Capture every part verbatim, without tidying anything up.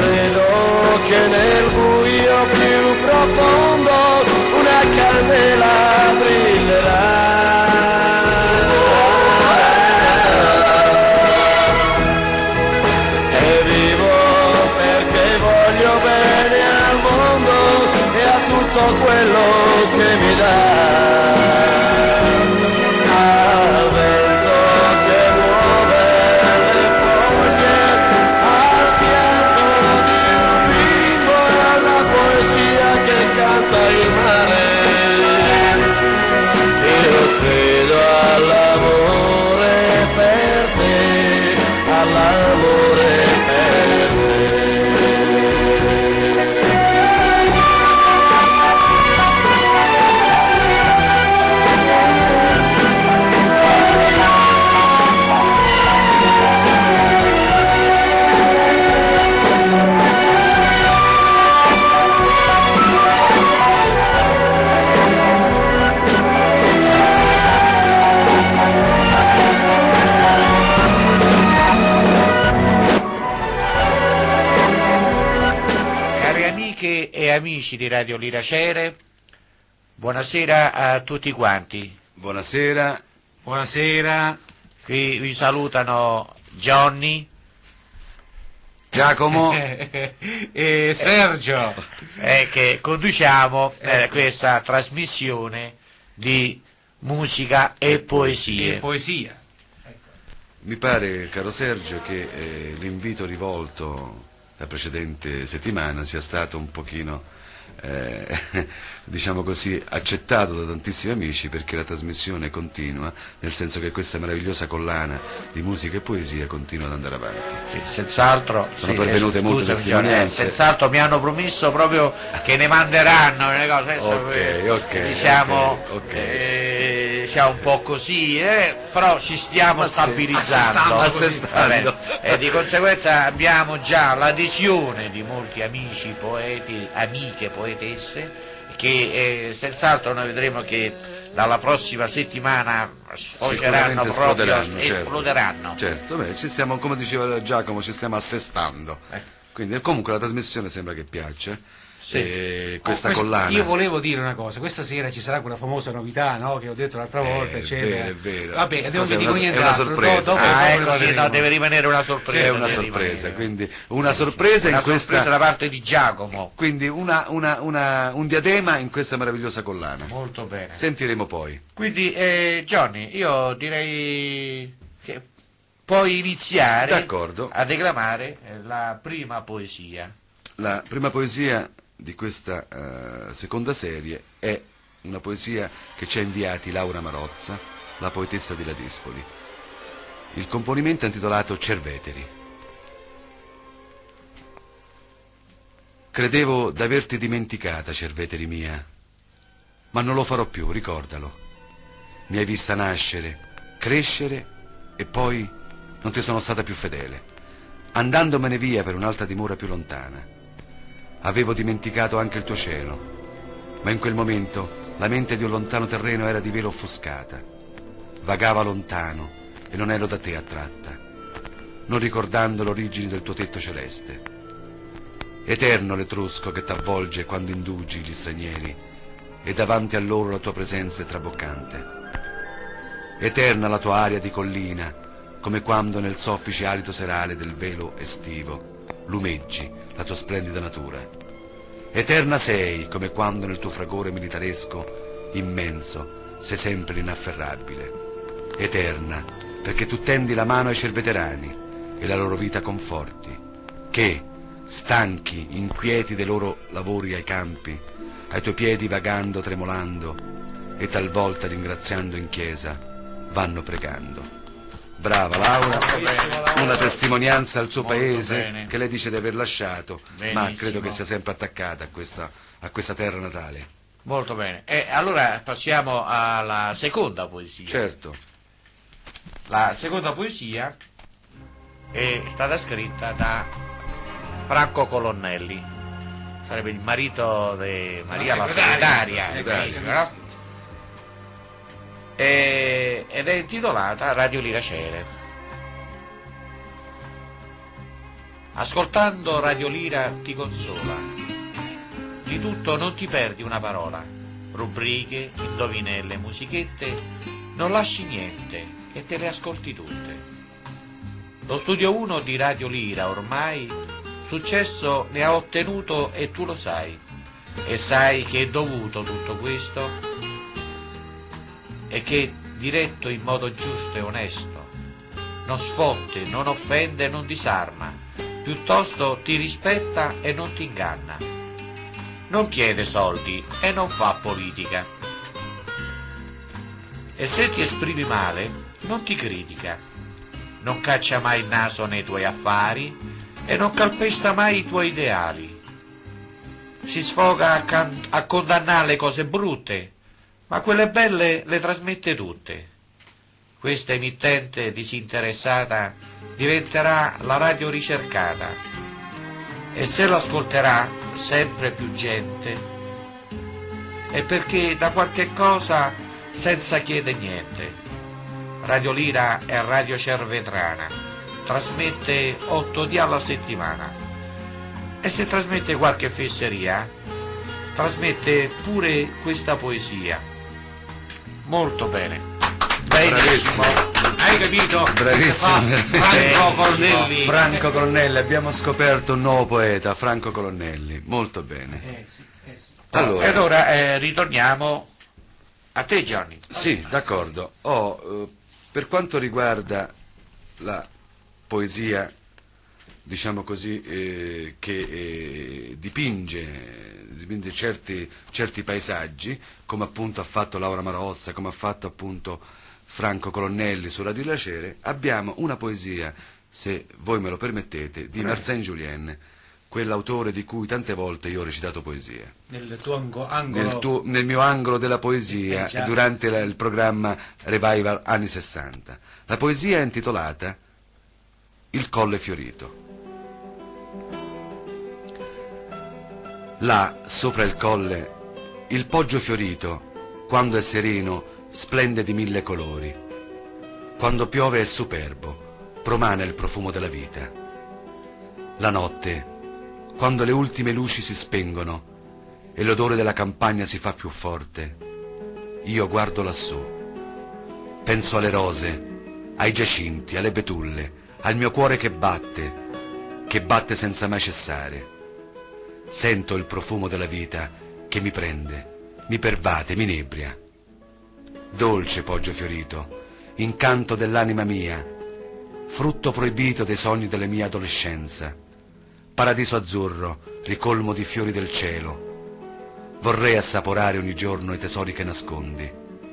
credo che nel buio più profondo una candela brillerà. E vivo perché voglio bene al mondo e a tutto quello che mi dà. Al vento che muove le foglie, al pianto di un bimbo e alla poesia che canta il mare. Io credo all'amore per te, all'amore per te. E amici di Radio Liracere, buonasera a tutti quanti. Buonasera. Buonasera. Qui vi salutano Johnny, Giacomo e Sergio, eh, che conduciamo eh, questa trasmissione di musica e poesie. E poesia. Mi pare, caro Sergio, che eh, l'invito rivolto la precedente settimana sia stato un pochino, eh, diciamo così, accettato da tantissimi amici, perché la trasmissione continua, nel senso che questa meravigliosa collana di musica e poesia continua ad andare avanti. Sì, senz'altro sono sì, pervenute eh, molte scusami, testimonianze. eh, senz'altro mi hanno promesso proprio che ne manderanno le cose. Adesso, Ok, eh, ok, diciamo ok, ok. Eh, siamo un po' così, eh, però ci stiamo Ma sì, stabilizzando, assestando. e di conseguenza abbiamo già l'adesione di molti amici, poeti, amiche, poetesse, che eh, senz'altro noi vedremo che dalla prossima settimana sfoceranno proprio, esploderanno, certo. esploderanno. Certo, beh, ci stiamo, come diceva Giacomo, ci stiamo assestando. Eh. Quindi comunque la trasmissione sembra che piace. Sì. E questa Oh, questo- collana. Io volevo dire una cosa, questa sera ci sarà quella famosa novità, no? Che ho detto l'altra volta. È eccetera. vero, è vero. Vabbè, devo Cos'è, dire una- niente è una altro. sorpresa. Dopo- Ah, dopo ecco, ne sì, no, parleremo. deve rimanere una sorpresa. È una deve sorpresa, rimanere. quindi una sorpresa Una in sorpresa questa, da parte di Giacomo. quindi una, una, una, un diadema in questa meravigliosa collana. Molto bene. Sentiremo poi. Quindi, eh, Johnny, io direi che puoi iniziare D'accordo. a declamare eh, la prima poesia. La prima poesia di questa eh, seconda serie è una poesia che ci ha inviati Laura Marozza, la poetessa di Ladispoli. Il componimento è intitolato Cerveteri. Credevo d'averti dimenticata, Cerveteri mia, ma non lo farò più, ricordalo. Mi hai vista nascere, crescere e poi non ti sono stata più fedele, andandomene via per un'altra dimora più lontana. Avevo dimenticato anche il tuo cielo, ma in quel momento la mente di un lontano terreno era di velo offuscata. Vagava lontano e non ero da te attratta, non ricordando l'origine del tuo tetto celeste. Eterno l'etrusco che t'avvolge quando indugi gli stranieri, e davanti a loro la tua presenza è traboccante. Eterna la tua aria di collina, come quando nel soffice alito serale del velo estivo lumeggi la tua splendida natura. Eterna sei, come quando nel tuo fragore militaresco immenso sei sempre inafferrabile. Eterna, perché tu tendi la mano ai cerveterani e la loro vita conforti, che, stanchi, inquieti dei loro lavori ai campi, ai tuoi piedi vagando, tremolando, e talvolta ringraziando in chiesa, vanno pregando. Brava Laura, una testimonianza al suo Molto paese bene. che lei dice di aver lasciato, ma Benissimo. credo che sia sempre attaccata a questa, a questa terra natale. Molto bene. E allora passiamo alla seconda poesia. Certo. La seconda poesia è stata scritta da Franco Colonnelli, sarebbe il marito di Maria la segretaria, segretaria. no? E- ed è intitolata Radio Liracere. Ascoltando Radio Lira ti consola. Di tutto non ti perdi una parola. Rubriche, indovinelle, musichette, non lasci niente e te le ascolti tutte. Lo studio uno di Radio Lira ormai successo ne ha ottenuto e tu lo sai. E sai che è dovuto tutto questo e che diretto in modo giusto e onesto non sfotte, non offende, non disarma, piuttosto ti rispetta e non ti inganna. Non chiede soldi e non fa politica. E se ti esprimi male, non ti critica. Non caccia mai il naso nei tuoi affari e non calpesta mai i tuoi ideali. Si sfoga a, can- a condannare le cose brutte, ma quelle belle le trasmette tutte. Questa emittente disinteressata diventerà la radio ricercata e se l'ascolterà sempre più gente è perché da qualche cosa senza chiede niente. Radio Lira è Radio Cervetrana, trasmette otto dì alla settimana e se trasmette qualche fesseria trasmette pure questa poesia. Molto bene. Bravissimo. Hai capito? Bravissimo. Franco Colonnelli. Franco Colonnelli, abbiamo scoperto un nuovo poeta, Franco Colonnelli. Molto bene. Eh sì, eh sì. Allora, E allora eh, ritorniamo a te, Johnny. sì, d'accordo. Oh, eh, per quanto riguarda la poesia, diciamo così, eh, che eh, dipinge, dipinge certi, certi paesaggi, come appunto ha fatto Laura Marozza, come ha fatto appunto Franco Colonnelli su Radio Lacere, abbiamo una poesia, se voi me lo permettete, di Marcin Julien, quell'autore di cui tante volte io ho recitato poesie. Nel tuo ango- angolo. Nel, tuo- nel mio angolo della poesia, Eh, già. durante la- il programma Revival anni sessanta. La poesia è intitolata Il Colle Fiorito. Là, sopra il colle, il poggio fiorito, quando è sereno, splende di mille colori. Quando piove è superbo, promana il profumo della vita. La notte, quando le ultime luci si spengono e l'odore della campagna si fa più forte, io guardo lassù. Penso alle rose, ai giacinti, alle betulle, al mio cuore che batte, che batte senza mai cessare. Sento il profumo della vita che mi prende, mi pervade, mi inebria. Dolce poggio fiorito, incanto dell'anima mia, frutto proibito dei sogni della mia adolescenza, paradiso azzurro, ricolmo di fiori del cielo. Vorrei assaporare ogni giorno i tesori che nascondi.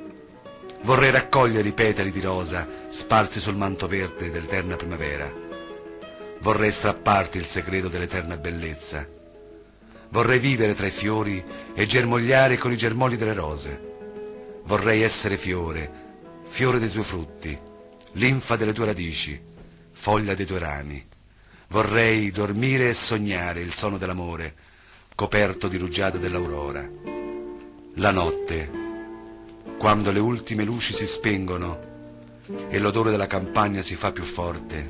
Vorrei raccogliere i petali di rosa sparsi sul manto verde dell'eterna primavera. Vorrei strapparti il segreto dell'eterna bellezza. Vorrei vivere tra i fiori e germogliare con i germogli delle rose. Vorrei essere fiore, fiore dei tuoi frutti, linfa delle tue radici, foglia dei tuoi rami. Vorrei dormire e sognare il sonno dell'amore, coperto di rugiada dell'aurora. La notte, quando le ultime luci si spengono e l'odore della campagna si fa più forte,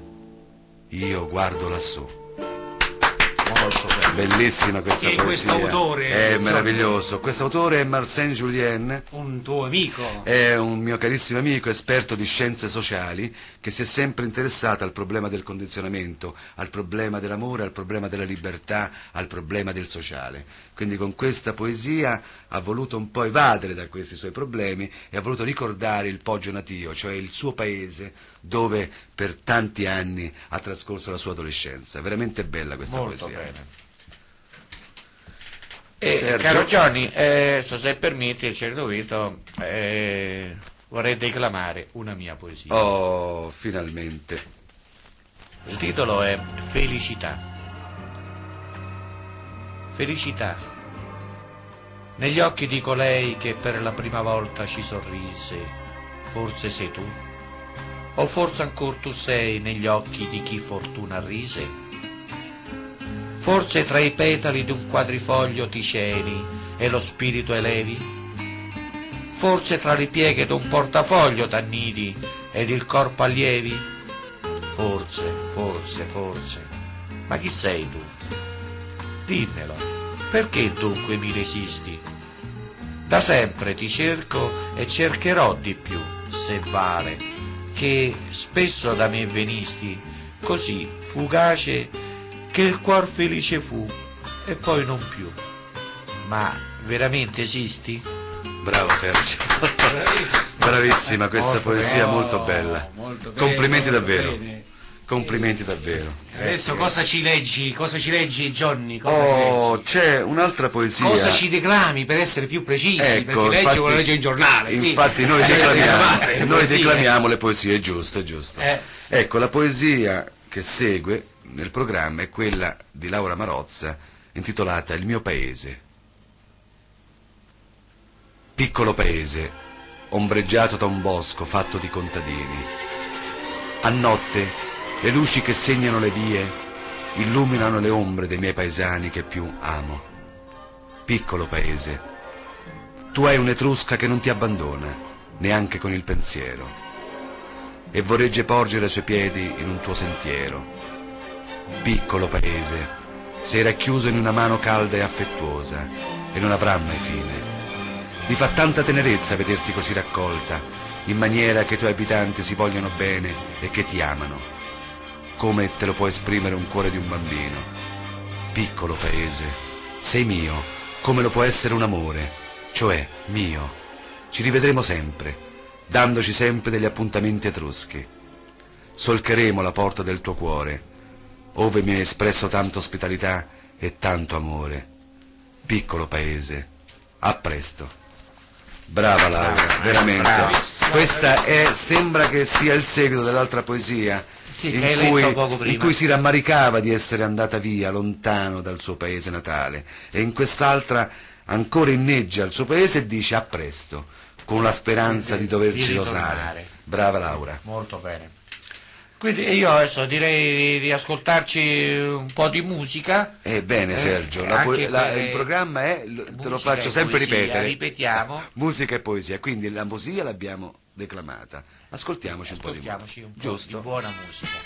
io guardo lassù. Molto bene. Bellissima questa E poesia. quest'autore, è Giorgio? meraviglioso. Quest'autore è Marcin Julien. Un tuo amico. È un mio carissimo amico, esperto di scienze sociali, che si è sempre interessato al problema del condizionamento, al problema dell'amore, al problema della libertà, al problema del sociale. Quindi con questa poesia ha voluto un po' evadere da questi suoi problemi e ha voluto ricordare il Poggio natio, cioè il suo paese dove per tanti anni ha trascorso la sua adolescenza. Veramente bella questa Molto poesia. bene. E, Sergio? caro Johnny, eh, se permetti, certo Vito, eh, vorrei declamare una mia poesia. Oh, finalmente. Il titolo è Felicità. Felicità. Negli occhi di colei che per la prima volta ci sorrise, forse sei tu? O forse ancor tu sei negli occhi di chi fortuna rise? Forse tra i petali d'un quadrifoglio ti celi e lo spirito elevi? Forse tra le pieghe d'un portafoglio t'annidi ed il corpo allievi? Forse, forse, forse, Ma chi sei tu? Dimmelo, perché dunque mi resisti? Da sempre ti cerco e cercherò di più, se vale, che spesso da me venisti, così fugace che il cuor felice fu e poi non più. Ma veramente esisti? Bravo Sergio. Bravissimo. Bravissima questa Molto poesia, bene. molto bella. Molto bene, Complimenti molto davvero. bene. Complimenti davvero. Adesso cosa ci leggi? Cosa ci leggi, Johnny? Cosa ci Oh, leggi? c'è un'altra poesia. Cosa ci declami per essere più precisi? Ecco, perché legge infatti- vuole leggere in giornale. quindi- Infatti noi Eh, declamiamo, declamare, noi poesie. declamiamo le poesie, giusto, giusto. Eh. Ecco, la poesia che segue nel programma è quella di Laura Marozza, intitolata Il mio paese. Piccolo paese, ombreggiato da un bosco fatto di contadini. A notte le luci che segnano le vie illuminano le ombre dei miei paesani che più amo. Piccolo paese, tu hai un'etrusca che non ti abbandona, neanche con il pensiero, e vorregge porgere ai suoi piedi in un tuo sentiero. Piccolo paese, sei racchiuso in una mano calda e affettuosa, e non avrà mai fine. Mi fa tanta tenerezza vederti così raccolta, in maniera che i tuoi abitanti si vogliano bene e che ti amano, come te lo può esprimere un cuore di un bambino. Piccolo paese, sei mio, come lo può essere un amore, cioè mio. Ci rivedremo sempre, dandoci sempre degli appuntamenti etruschi. Solcheremo la porta del tuo cuore, ove mi hai espresso tanta ospitalità e tanto amore. Piccolo paese, a presto. Brava Laura, veramente. bravissima. Questa è, sembra che sia il seguito dell'altra poesia Sì, in, che hai cui, letto poco prima. in cui si rammaricava di essere andata via, lontano dal suo paese natale, e in quest'altra ancora inneggia al suo paese e dice a presto, con la speranza di doverci Di tornare. ritornare. Brava Laura. Molto bene. Quindi io adesso direi di ascoltarci un po' di musica. Ebbene Eh, Sergio, la anche po- la- per- il programma è, lo- te lo musica faccio e sempre poesia, ripetere, ripetiamo. musica e poesia, quindi la poesia l'abbiamo declamata, ascoltiamoci un po' di Ascoltiamoci un po' giusto? di buona musica.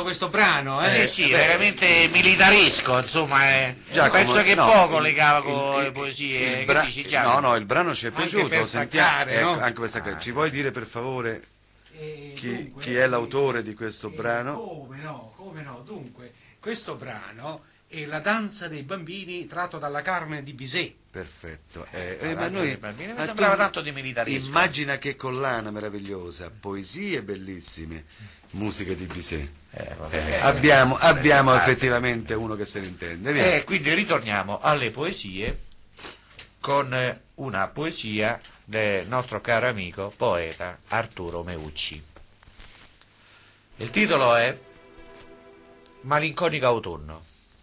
questo brano, eh? Sì, sì, veramente militaresco, insomma, eh. Giacomo, penso che no, poco il- legava il- con le il- poesie, il che bra- dici, Giacomo? No, no, il brano ci è Anche piaciuto, per sentiamo, staccare, ecco, no? anche per staccare. Ci vuoi dire per favore E chi, dunque, chi è l'autore di questo eh, brano? Come no, come no. Dunque, questo brano è La danza dei bambini tratto dalla Carmen di Bizet. Perfetto. Eh, Eh, eh, ma noi, bambini, mi ma sembrava tu tanto di militaresco. Immagina che collana meravigliosa, poesie bellissime, musiche di Bizet. Eh, vabbè. Eh, abbiamo abbiamo Eh, effettivamente uno che se ne intende. Via. E quindi ritorniamo alle poesie con eh, una poesia del nostro caro amico poeta Arturo Meucci. Il titolo è Malinconico autunno.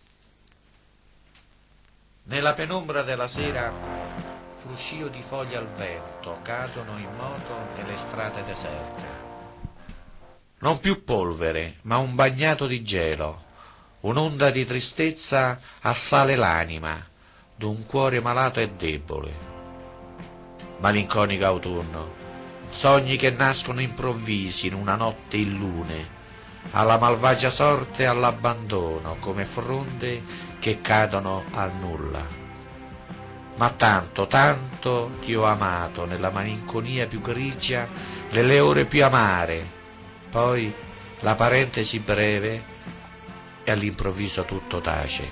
Nella penombra della sera, fruscio di foglie al vento cadono in moto nelle strade deserte. Non più polvere, ma un bagnato di gelo, un'onda di tristezza assale l'anima d'un cuore malato e debole. Malinconico autunno, sogni che nascono improvvisi in una notte illune, alla malvagia sorte e all'abbandono, come fronde che cadono al nulla. Ma tanto, tanto ti ho amato nella malinconia più grigia, nelle ore più amare. Poi la parentesi breve e all'improvviso tutto tace.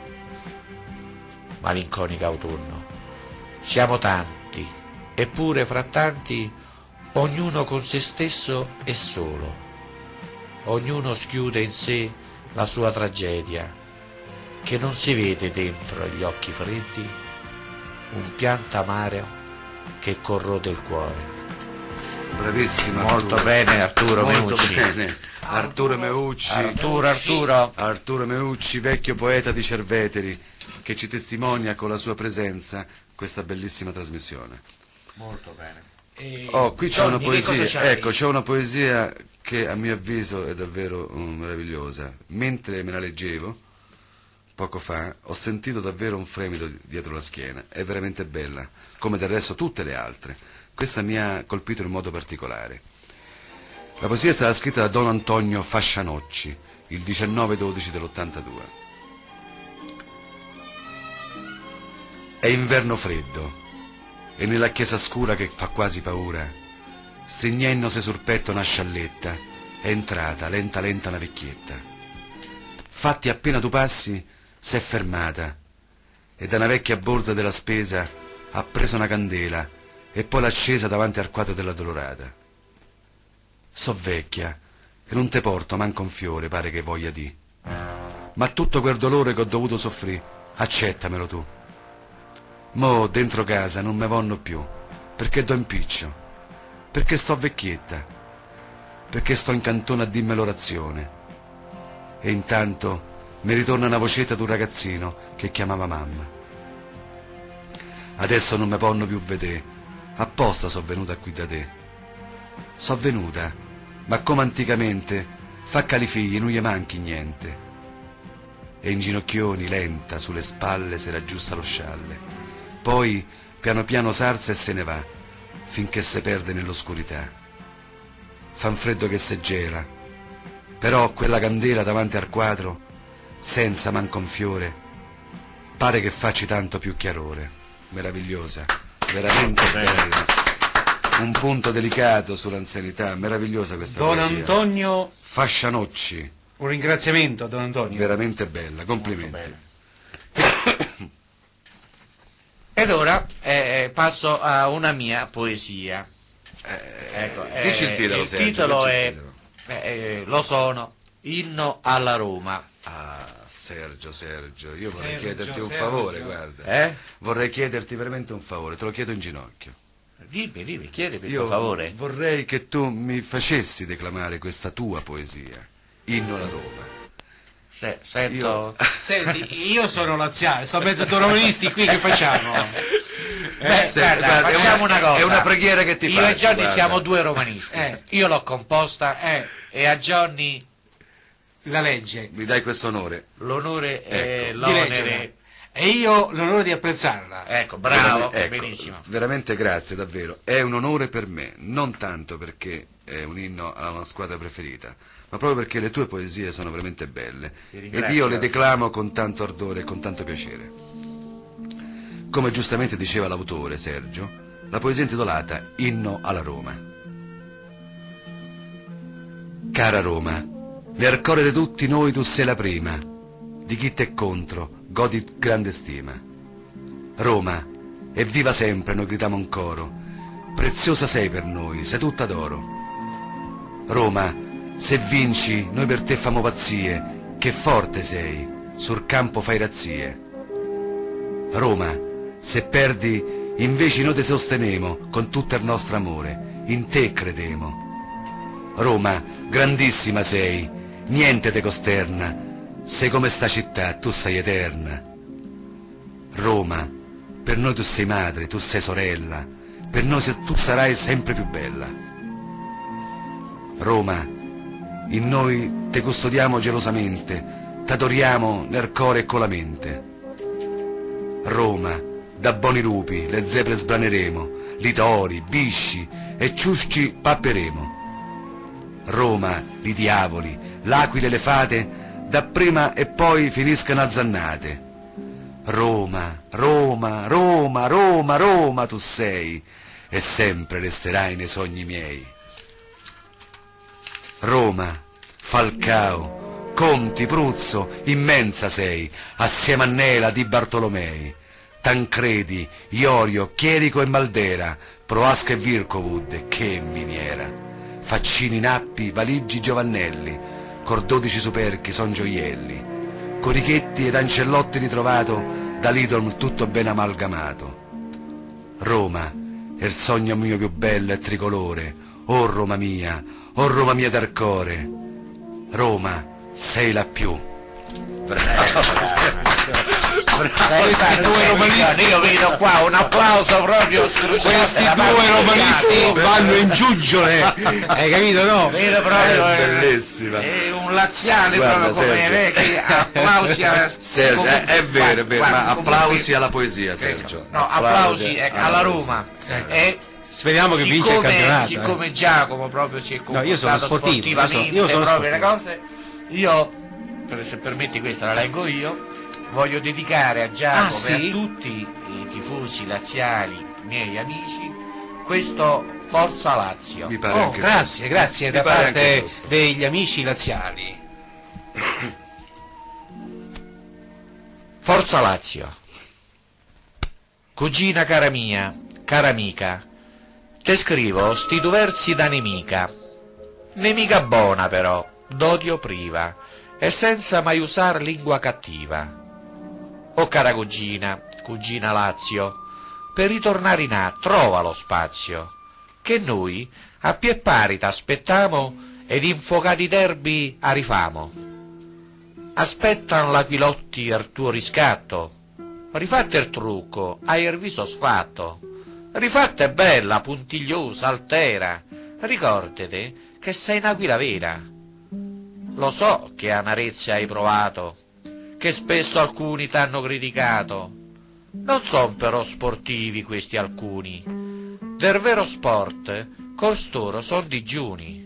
Malinconico autunno, siamo tanti, eppure fra tanti ognuno con se stesso è solo. Ognuno schiude in sé la sua tragedia, che non si vede dentro gli occhi freddi, un pianto amaro che corrode il cuore. Bravissimo. Molto Arturo. bene Arturo Molto Meucci. bene. Arturo Meucci. Arturo, Arturo. Arturo Meucci, vecchio poeta di Cerveteri, che ci testimonia con la sua presenza questa bellissima trasmissione. Molto bene. E Oh, qui c'è una Johnny, che cosa poesia, c'hai? ecco, c'è una poesia che a mio avviso è davvero um, meravigliosa. Mentre me la leggevo, poco fa, ho sentito davvero un fremito dietro la schiena. È veramente bella, come del resto tutte le altre. Questa mi ha colpito in modo particolare. La poesia è stata scritta da Don Antonio Fascianocci, il diciannove dodici dell'ottantadue. È inverno freddo, e nella chiesa scura che fa quasi paura, stringendosi sul petto una scialletta, è entrata lenta lenta una vecchietta. Fatti appena tu passi, s'è fermata, e da una vecchia borsa della spesa ha preso una candela e poi l'ha accesa davanti al quadro della Dolorata. So vecchia, e non te porto manco un fiore, pare che voglia di. Ma tutto quel dolore che ho dovuto soffrire, accettamelo tu. Mo dentro casa non me vonno più, perché do impiccio, perché sto vecchietta, perché sto in cantone a dimmi l'orazione. E intanto mi ritorna una vocetta d'un ragazzino che chiamava mamma. Adesso non me ponno più vedere, apposta so venuta qui da te. So venuta, ma come anticamente, fa cali figli, non gli manchi niente. E in ginocchioni, lenta, sulle spalle si raggiusta lo scialle. Poi piano piano s'alza e se ne va, finché se perde nell'oscurità. Fan freddo che se gela, però quella candela davanti al quadro, senza manco un fiore, pare che facci tanto più chiarore. Meravigliosa, veramente bella. Un punto delicato sull'anzianità, meravigliosa questa Don poesia. Antonio, Fascianocci, un ringraziamento a Don Antonio. veramente bella, complimenti. Ed ora eh, passo a una mia poesia. Ecco, eh, dici il titolo, il Sergio, titolo dici il è titolo. eh, Lo sono, inno alla Roma. Ah, Sergio, Sergio, io vorrei Sergio, chiederti un Sergio. favore, guarda. Eh? Vorrei chiederti veramente un favore, te lo chiedo in ginocchio. Dimmi, dimmi, chiedi per Io favore. vorrei che tu mi facessi declamare questa tua poesia, Inno alla Roma. Se, sento... Io- Senti, io sono laziale, sto mezzo a romanisti qui, che facciamo? Beh, Se- guarda, guarda, è facciamo una- una, cosa. è una preghiera che ti Io faccio, e Johnny guarda. siamo due romanisti. Eh. Io l'ho composta Eh. e a Johnny La legge. Mi dai questo onore? l'onore e Ecco, Di leggerla. l'onere. E io l'onore di apprezzarla. Ecco, bravo, Veramente- ecco, benissimo. Veramente grazie, davvero. È un onore per me, non tanto perché è un inno alla una squadra preferita, ma proprio perché le tue poesie sono veramente belle ed io le declamo con tanto ardore e con tanto piacere. Come giustamente diceva l'autore, Sergio, la poesia intitolata Inno alla Roma. Cara Roma, nel cuore di tutti noi tu sei la prima, di chi t'è contro godi grande stima. Roma, evviva sempre, noi gridiamo un coro, preziosa sei per noi, sei tutta d'oro. Roma, se vinci, noi per te famo pazzie, che forte sei, sul campo fai razzie. Roma, se perdi, invece noi te sostenemo con tutto il nostro amore, in te credemo. Roma, grandissima sei, niente te costerna, sei come sta città, tu sei eterna. Roma, per noi tu sei madre, tu sei sorella, per noi tu sarai sempre più bella. Roma, in noi te custodiamo gelosamente, t'adoriamo nel cuore e con la mente. Roma, da buoni lupi le zebre sbraneremo, li tori, bisci e ciusci papperemo. Roma, li diavoli, l'aquile e le fate, dapprima e poi finiscano azzannate. Roma, Roma, Roma, Roma, Roma tu sei, e sempre resterai nei sogni miei. Roma, Falcao, Conti, Pruzzo, immensa sei, assieme a Nela di Bartolomei, Tancredi, Iorio, Chierico e Maldera, Proasca e Vircovud, che miniera, Faccini, Nappi, Valigi, Giovannelli, cor dodici superchi son gioielli, Corichetti ed Ancellotti ritrovato, da Lidl tutto ben amalgamato. Roma, il sogno mio più bello è tricolore, oh Roma mia, oh Roma mia del cuore, Roma, sei la più. Questi due romanisti, io vedo qua un applauso proprio scruciato. Questi due romanisti vanno in giuggiole, hai capito, no? Vedo proprio, è bellissima. È un laziale. Guarda, proprio come Sergio. vecchi applausi a... Sergio, è, è vero, è vero, Guarda, ma comunque- applausi alla poesia, Sergio. No, applausi ecco, alla Roma. E Speriamo che vinca il siccome- campionato. eh. Siccome Giacomo proprio si è No, io sono comportato sportivo, io sono- sportivamente, io sono proprio le sportivo. cose, io, per- se permetti questa la leggo io, voglio dedicare a Giacomo Ah, sì? e a tutti i tifosi laziali, miei amici, questo Forza Lazio. Mi pare Oh, anche grazie, giusto. grazie Mi da pare anche parte giusto. degli amici laziali. Forza Lazio. Cugina cara mia, cara amica, te scrivo sti due versi da nemica, nemica buona però, d'odio priva, e senza mai usar lingua cattiva. O cara cugina, cugina Lazio, per ritornare in A trova lo spazio, che noi a pie pari t'aspettamo ed infuocati derbi arrifamo. Aspettan l'aquilotti al tuo riscatto, rifatte il trucco, hai il viso sfatto, rifatte bella, puntigliosa, altera, ricordate che sei un'aquila vera. Lo so che amarezza hai provato, che spesso alcuni t'hanno criticato, non son però sportivi questi alcuni, del vero sport costoro son digiuni.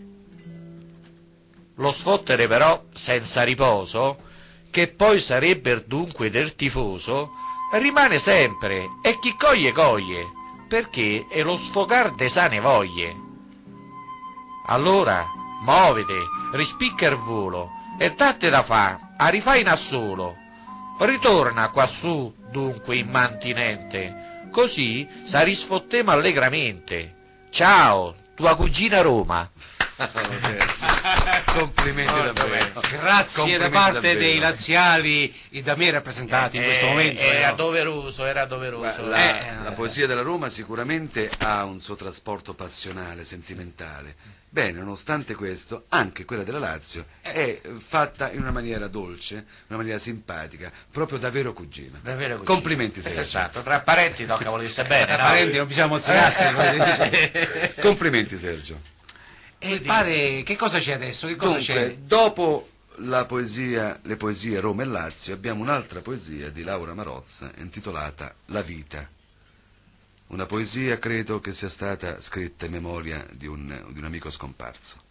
Lo sfottere però senza riposo, che poi sarebbe dunque del tifoso, rimane sempre, e chi coglie coglie, perché è lo sfogar de sane voglie. Allora, muovete, rispicca il volo, e datte da fa, a rifai in assolo. Ritorna quassù, dunque, immantinente, così sarisfottemo allegramente. Ciao, tua cugina Roma. Complimenti davvero. Grazie da Complimenti parte davvero. dei laziali e da me rappresentati in questo Eh, momento. Era eh. doveroso, era doveroso. La, Eh, la poesia della Roma sicuramente ha un suo trasporto passionale, sentimentale. Bene, nonostante questo, anche quella della Lazio è fatta in una maniera dolce, in una maniera simpatica, proprio da vero cugino. Davvero così. Complimenti, Eh, Sergio. Esatto, tra parenti tocca volersi bene, Tra no? parenti non bisogna mozzicarsi, come si dice. Complimenti, Sergio. E pare, che cosa c'è adesso? Che cosa Dunque, c'è? dopo la poesia, le poesie Roma e Lazio, abbiamo un'altra poesia di Laura Marozza intitolata La vita. Una poesia credo che sia stata scritta in memoria di un, di un amico scomparso.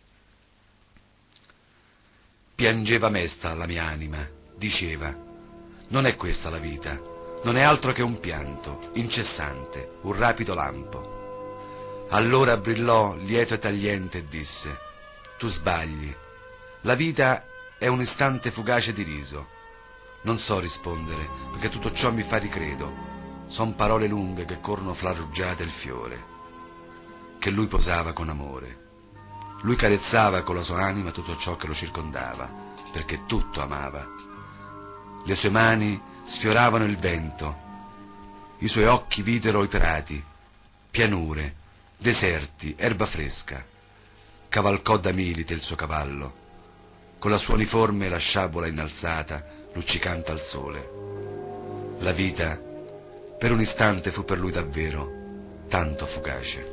Piangeva mesta la mia anima, diceva: non è questa la vita, non è altro che un pianto incessante, un rapido lampo. Allora brillò lieto e tagliente e disse: tu sbagli, la vita è un istante fugace di riso. Non so rispondere, perché tutto ciò mi fa ricredo. Son parole lunghe che corrono fra rugiada e il fiore, che lui posava con amore. Lui carezzava con la sua anima tutto ciò che lo circondava, perché tutto amava. Le sue mani sfioravano il vento, i suoi occhi videro i prati, pianure, deserti, erba fresca. Cavalcò da milite il suo cavallo, con la sua uniforme e la sciabola innalzata, luccicante al sole. La vita per un istante fu per lui davvero tanto fugace.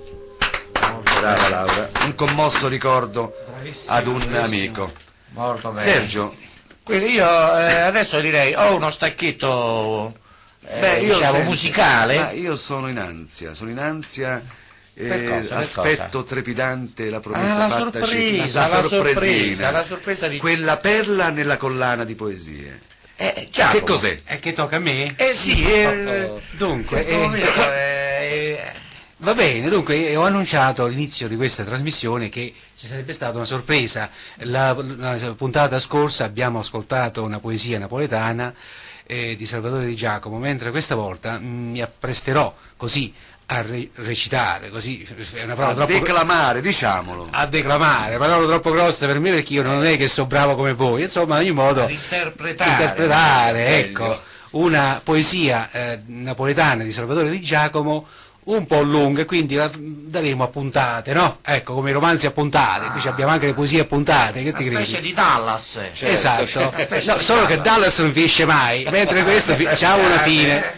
Brava Laura, un commosso ricordo Bravissimo, ad un bravissimo. amico. Molto bene. Sergio, Quindi io eh, adesso direi ho uno stacchetto eh, beh, io diciamo senti, musicale. ma io sono in ansia, sono in ansia. eh, Per cosa, per aspetto cosa? trepidante la promessa Ah, la fattaci, sorpresa, la la sorpresina, sorpresa, la sorpresa di- quella perla nella collana di poesie. Eh, Giacomo. Che cos'è? E che tocca a me? Eh sì, eh, Dunque, secondo me, eh, eh, va bene, dunque ho annunciato all'inizio di questa trasmissione che ci sarebbe stata una sorpresa. La, la puntata scorsa abbiamo ascoltato una poesia napoletana eh, di Salvatore Di Giacomo, mentre questa volta mh, mi appresterò così a re- recitare, così è una parola A troppo declamare, diciamolo. a declamare, parole troppo grosse per me perché io non è che so bravo come voi, insomma, in ogni modo ad interpretare, interpretare, meglio. ecco, una poesia eh, napoletana di Salvatore Di Giacomo un po' lunga, e quindi la daremo a puntate, no? Ecco, come i romanzi a puntate, qui abbiamo anche le poesie a puntate, che Una ti specie credi? di Dallas. Certo. Esatto, Una specie no, di solo che Dallas. Dallas non finisce mai, mentre questo fi- c'ha una fine.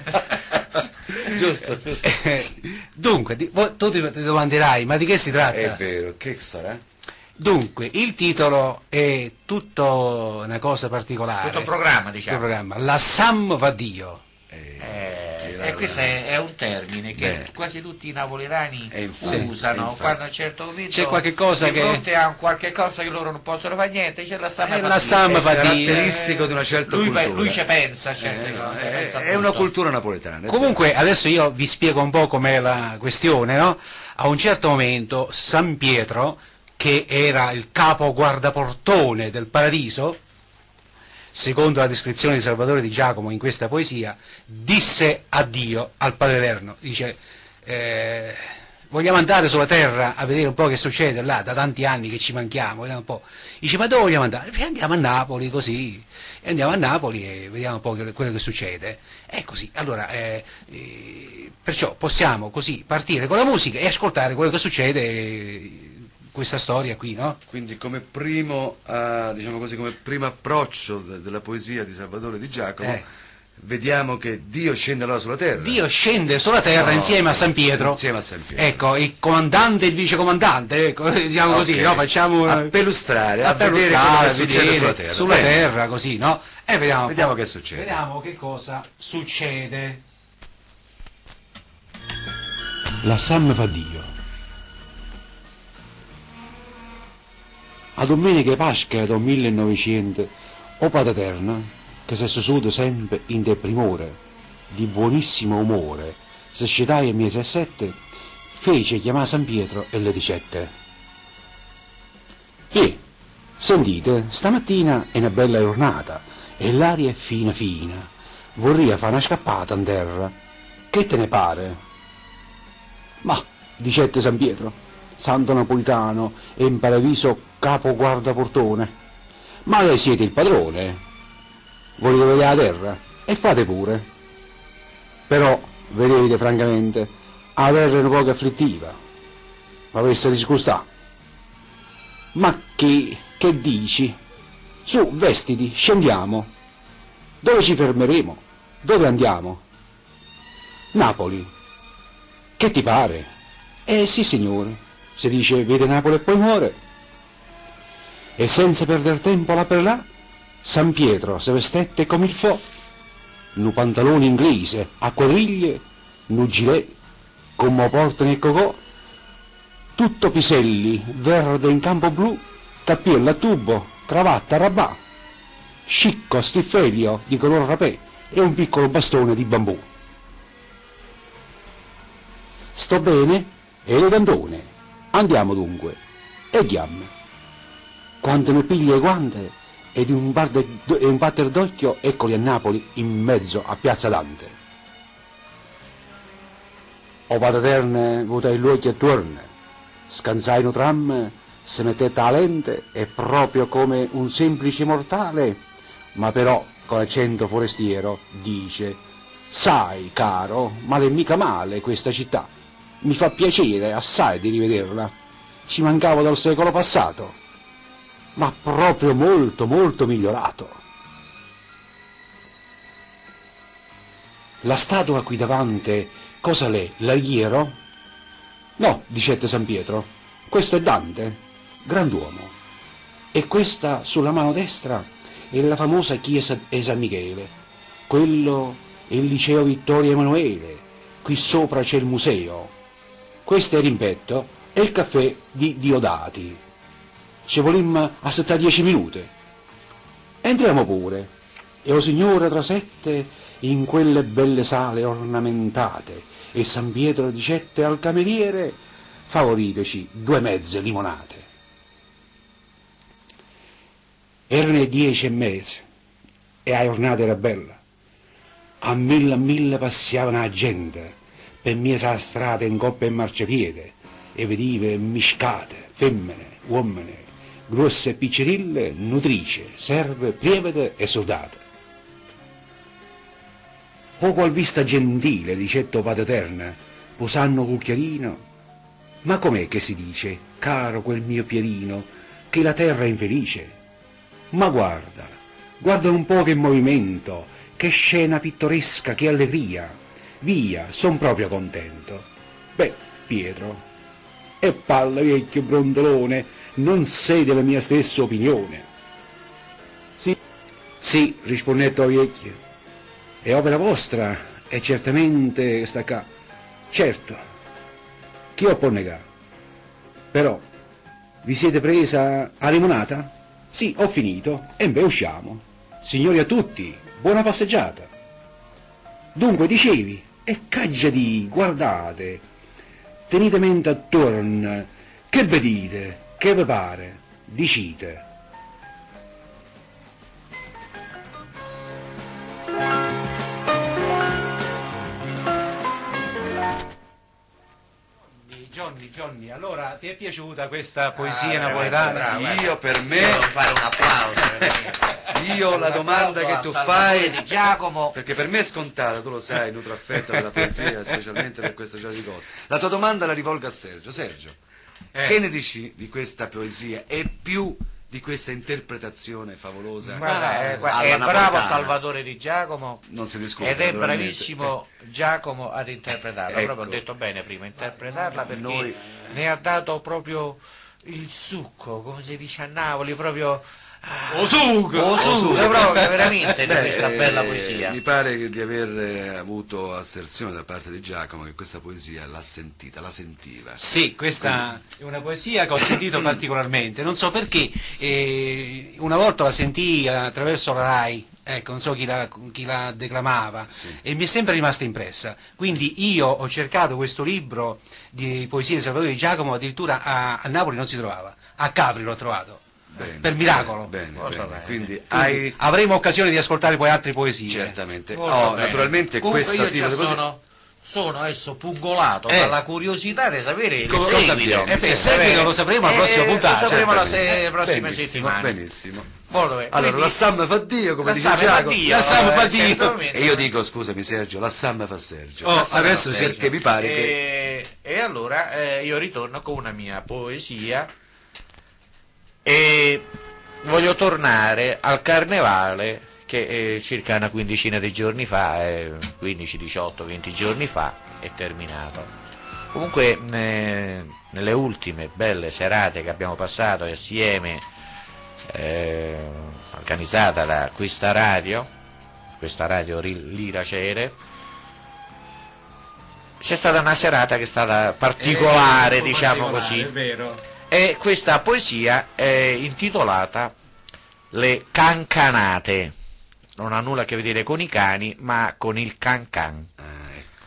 Giusto, giusto. Dunque, di- voi- tu ti ti domanderai, ma di che si tratta? È vero, che sarà? Dunque, il titolo è tutto una cosa particolare. Tutto programma, Tutto diciamo. programma. La Sam va Dio. Eh, la- e questo è, è un termine che Beh. quasi tutti i napoletani E infatti, usano e infatti. quando a un certo momento C'è qualche cosa di che- fronte a un qualche cosa che loro non possono fare niente, c'è la Sam Eh, fa la Dio. Sam È fa Dio. Caratteristico di una certa lui, pe- cultura. lui ci pensa a certe Eh, cose, è, pensa è appunto. una cultura napoletana. è Comunque, adesso io vi spiego un po' com'è la questione, no? A un certo momento San Pietro, che era il capo guardaportone del paradiso, secondo la descrizione di Salvatore Di Giacomo in questa poesia, disse addio al Padre Eterno. Dice, eh, vogliamo andare sulla terra a vedere un po' che succede là, da tanti anni che ci manchiamo, vediamo un po'. Dice, ma dove vogliamo andare? "Eh, andiamo a Napoli, così. E andiamo a Napoli e vediamo un po' che- quello che succede. E così, allora, eh, eh, perciò possiamo così partire con la musica e ascoltare quello che succede, eh, questa storia qui, no? Quindi come primo, eh, diciamo così, come primo approccio de- della poesia di Salvatore Di Giacomo, Eh. vediamo che Dio scende allora sulla terra. Dio scende sulla terra No, insieme a San Pietro. Insieme a San Pietro. Ecco, il comandante e il vicecomandante, ecco, diciamo così, Ok. no? Facciamo una- A pelustrare, a, a vedere perlustrare, cosa succede vedere sulla terra. sulla Bene. terra, così, no? E vediamo, un Vediamo po'. che succede. Vediamo che cosa succede. La Sam fa Dio. A domenica Pasca del millenovecento, o Padre Eterno, che si è seduto sempre in del primore, di buonissimo umore, se scetai il mese sette, fece chiamare San Pietro e le dicette: E, sentite, stamattina è una bella giornata e l'aria è fina fina, vorrei fare una scappata in terra, che te ne pare? Ma, dicette San Pietro, santo napolitano e in paradiso capo guardaportone, ma lei siete il padrone, volete vedere la terra? E fate pure. Però, vedete francamente, la terra è un poco afflittiva, ma avesse disgustato. Ma che, che dici? Su, vestiti, scendiamo. Dove ci fermeremo? Dove andiamo? Napoli. Che ti pare? Eh sì, signore. Si dice vede Napoli e poi muore. E senza perdere tempo là per là, San Pietro se vestette come il fo, nu pantalone inglese a quadriglie, nu gilet come portano il cocò, tutto piselli, verde in campo blu, tappiello a tubo, cravatta a rabà, scicco stiffelio di color rapè e un piccolo bastone di bambù. Sto bene? Elegantone. Andiamo dunque. E chiama. Quando mi piglia i guanti e di un, barde, e un batter d'occhio, eccoli a Napoli in mezzo a Piazza Dante. O vada terne, vuotai gli occhi attorno, scansai no tram, se mettete a lente, è proprio come un semplice mortale, ma però con accento forestiero dice: sai caro, ma l'è mica male questa città, mi fa piacere assai di rivederla, ci mancavo dal secolo passato, ma proprio molto molto migliorato. La statua qui davanti, cosa l'è? L'Alghiero? No, dicette San Pietro, questo è Dante, grand'uomo, e questa sulla mano destra è la famosa chiesa di San Michele, quello è il liceo Vittorio Emanuele, qui sopra c'è il museo, questo è rimpetto, è il caffè di Diodati. Ci volimmo aspettare dieci minuti. Entriamo pure, e o signore trasette in quelle belle sale ornamentate, e San Pietro dicette al cameriere: favoriteci due mezze limonate. Erano le dieci e mezza, e la giornata era bella. A mille a mille passavano la gente, per mia sa strada in coppia e marciapiede, e vedive miscate, femmine, uomini, grosse e piccerille, nutrice, serve, prievede e soldate. Poco al vista gentile, dicetto Padre Eterna, posando cucchiarino: ma com'è che si dice, caro quel mio Pierino, che la terra è infelice? Ma guarda, guarda un po' che movimento, che scena pittoresca, che allegria. Via, son proprio contento. Beh, Pietro, e palla vecchio brontolone, non sei della mia stessa opinione. Sì, sì, rispondetto a vecchio, è opera vostra, e certamente sta qua. Certo, chi ho può negare? Però, vi siete presa a limonata? Sì, ho finito, e beh, usciamo. Signori a tutti, buona passeggiata. Dunque, dicevi, e caggia di, guardate, tenete mente attorno, che vedite, che vi pare, dicite. Johnny, Johnny, allora ti è piaciuta questa poesia Ah, napoletana? bravo, bravo. Io per me, Devo fare un applauso. io la Un domanda che applauso tu a Salvatore fai, di Giacomo. perché per me è scontata, tu lo sai, nutro affetto per la poesia, specialmente per questo genere di cose. La tua domanda la rivolgo a Sergio. Sergio, Eh. che ne dici di questa poesia e più di questa interpretazione favolosa? Guarda, eh, guarda, alla è bravo napoletana? Salvatore di Giacomo Non si discute. ed è naturalmente. bravissimo Giacomo ad interpretarla. Ecco. Proprio ho detto bene prima, interpretarla perché Noi- ne ha dato proprio il succo, come si dice a Napoli, proprio ah, Osugo! Osugo, proprio veramente di Beh, questa bella eh, poesia. Mi pare che di aver eh, avuto asserzione da parte di Giacomo che questa poesia l'ha sentita, la sentiva. Sì, questa è una poesia che ho sentito particolarmente, non so perché, eh, una volta la sentii attraverso la Rai, ecco, non so chi la, chi la declamava, Sì. e mi è sempre rimasta impressa. Quindi io ho cercato questo libro di poesie di Salvatore di Giacomo, addirittura a, a Napoli non si trovava, a Capri l'ho trovato, Bene, per miracolo. Bene, Molto bene. bene. Quindi Quindi hai avremo occasione di ascoltare poi altre poesie. certamente. Molto Oh, bene. naturalmente Comunque questo io tipo già di poesia. sono, sono adesso pungolato Eh. dalla curiosità di sapere il Come lo seguito. sappiamo? Eh beh, Certo. il seguito lo sapremo alla prossima puntata. Lo sapremo la Certamente. se- prossima Benissimo, settimana. benissimo. Molto bene. Allora, Quindi- la Sam fa Dio, come la dice Sam fa Giacomo. Dio, La Sam fa eh, Dio. certamente. E io dico, scusami Sergio, la Sam fa Sergio. Oh, La Sam adesso fa sì. Sergio, perché mi pare che E, e allora eh, io ritorno con una mia poesia e voglio tornare al carnevale che eh, circa una quindicina di giorni fa, eh, quindici, diciotto, venti giorni fa è terminato. Comunque eh, nelle ultime belle serate che abbiamo passato assieme, eh, organizzata da questa radio, questa radio Ri- Lira Cere, c'è stata una serata che è stata particolare, Eh, diciamo particolare, così, è vero. e questa poesia è intitolata Le cancanate. Non ha nulla a che vedere con i cani, ma con il cancan. Ah, ecco.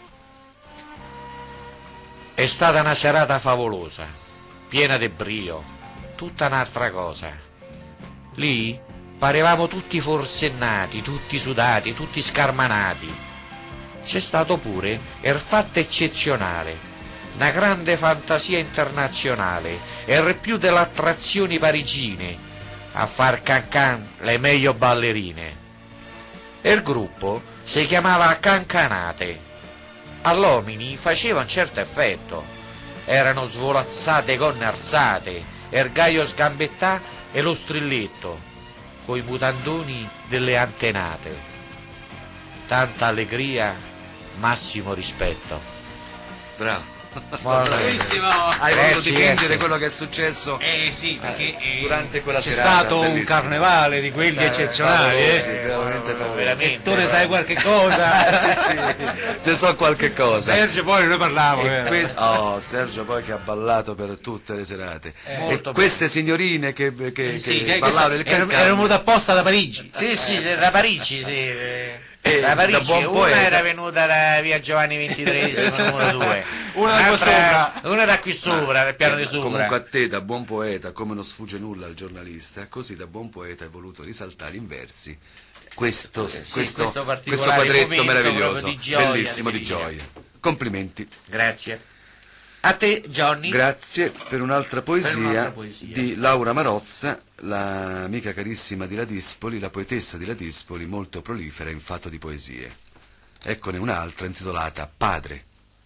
È stata una serata favolosa, piena di brio, tutta un'altra cosa. Lì parevamo tutti forsennati, tutti sudati, tutti scarmanati. C'è stato pure il fatto eccezionale, una grande fantasia internazionale, e più delle attrazioni parigine, a far cancan le meglio ballerine. E il gruppo si chiamava Cancanate. All'uomini faceva un certo effetto, erano svolazzate gonne alzate, il gaio sgambettà e lo strilletto, coi mutandoni delle antenate. Tanta allegria, massimo rispetto. Bravo. Molto Bravissimo. Hai Eh, voluto sì, dipingere eh, sì. quello che è successo Eh sì, perché eh, durante quella c'è serata, stato un bellissimo. carnevale di quelli eccezionali, favolosi, eh. veramente favolosi. veramente. Tu ne sai qualche cosa? sì, sì, ne so qualche cosa. Sergio, poi noi parliamo. E eh. que- oh, Sergio poi che ha ballato per tutte le serate. e Molto queste signorine che, che, che Sì, che ballavano il erano, cancan, erano venute apposta da Parigi. Sì, sì, da Parigi, sì. eh, Eh, Da da Parigi, buon una poeta. era venuta da via Giovanni ventitreesimo, numero due. Una da qua sopra. Una da qui sopra, nel piano di sopra. Comunque a te da buon poeta, come non sfugge nulla al giornalista, così da buon poeta hai voluto risaltare in versi questo, Sì, questo, questo questo particolare quadretto momento meraviglioso, proprio di gioia, bellissimo, di di felicità. gioia. Complimenti. Grazie. A te, Johnny. Grazie per un'altra poesia, Per un'altra poesia. di Laura Marozza, l'amica carissima di Ladispoli, la poetessa di Ladispoli, molto prolifera in fatto di poesie. Eccone un'altra intitolata Padre.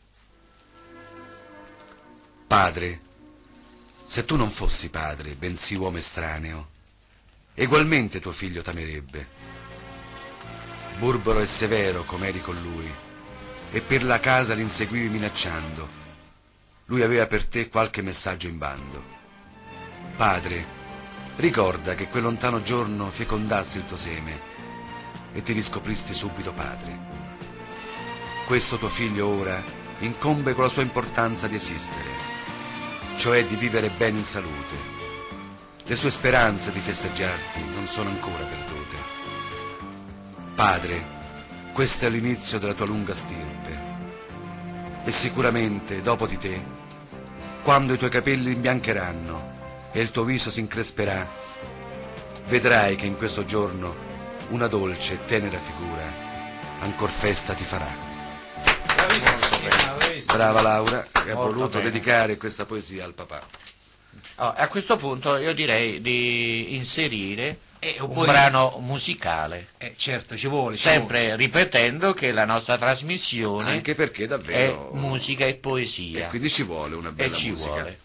Padre, se tu non fossi padre, bensì uomo estraneo, egualmente tuo figlio t'amerebbe. Burbero e severo com'eri con lui, e per la casa l'inseguivi minacciando. Lui aveva per te qualche messaggio in bando. Padre, ricorda che quel lontano giorno fecondasti il tuo seme e ti riscopristi subito padre. Questo tuo figlio ora incombe con la sua importanza di esistere, cioè di vivere bene in salute. Le sue speranze di festeggiarti non sono ancora perdute. Padre, questo è l'inizio della tua lunga stirpe, e sicuramente dopo di te, quando i tuoi capelli imbiancheranno e il tuo viso si incresperà, vedrai che in questo giorno una dolce e tenera figura ancor festa ti farà. Bravissima, bravissima. Brava Laura, che ha Molto voluto bene. dedicare questa poesia al papà. Oh, a questo punto io direi di inserire Eh, un poi- brano musicale, Eh, certo, ci vuole. ci sempre ripetendo che la nostra trasmissione Anche perché è davvero... musica e poesia. E quindi ci vuole una bella e ci musica. vuole.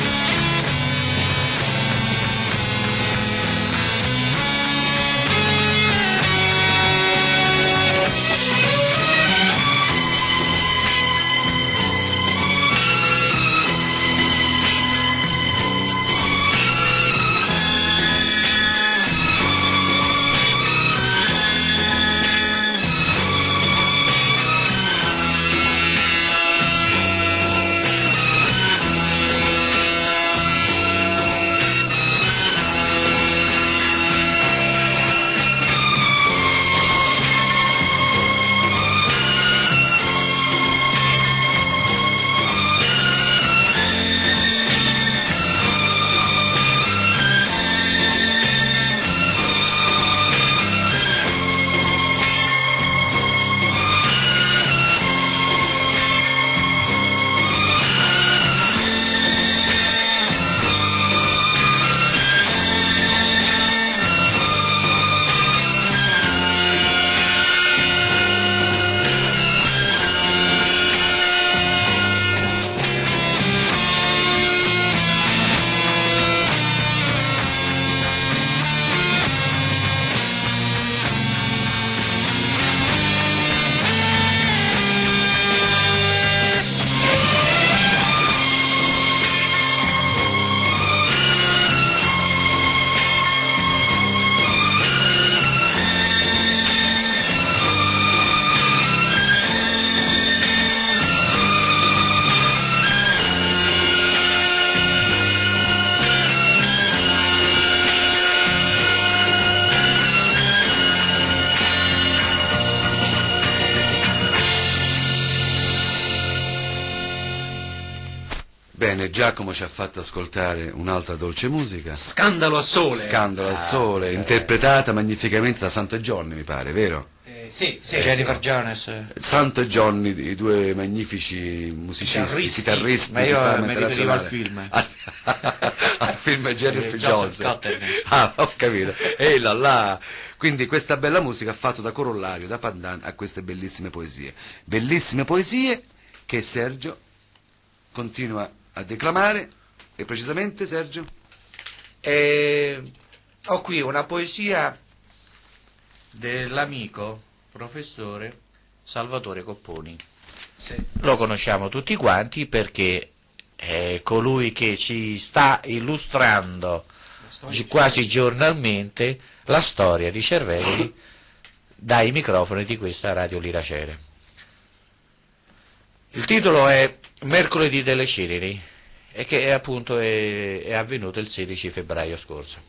Padre, Ebbene, Giacomo ci ha fatto ascoltare un'altra dolce musica, Scandalo al sole. Scandalo al Ah, sole, eh. interpretata magnificamente da Santo e Johnny, mi pare, vero? Eh, sì, sì, Jennifer sì. Jones. Santo e Johnny, i due magnifici musicisti, Chitarristi. chitarristi Ma io di fama mi riferivo internazionale. al film. Al, al film Jennifer Eh, Joseph Jones. Cotten. Ah, ho capito. E là là. Quindi questa bella musica ha fatto da corollario, da pandan a queste bellissime poesie. Bellissime poesie che Sergio continua a declamare, e precisamente, Sergio? E ho qui una poesia dell'amico professore Salvatore Copponi. Sì. Lo conosciamo tutti quanti perché è colui che ci sta illustrando gi- quasi giornalmente la storia di Cerveteri dai microfoni di questa Radio Liracere. Il titolo è Mercoledì delle Ceneri e che è, appunto è, è avvenuto il sedici febbraio scorso.